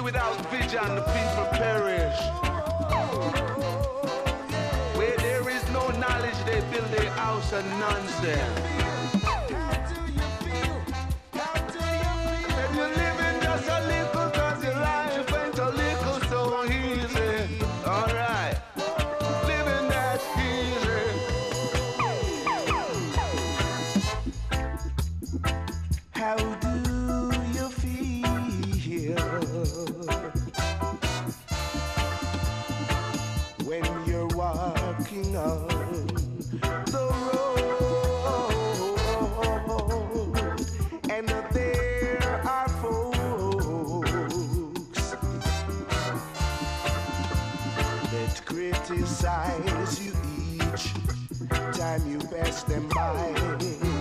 without vision, the people perish. Where there is no knowledge, they build a house of nonsense. And you're living just a little cause your life ain't a little so easy. Alright, living that easy. How do you feel when you're walking on the road and there are folks that criticize you each time you pass them by?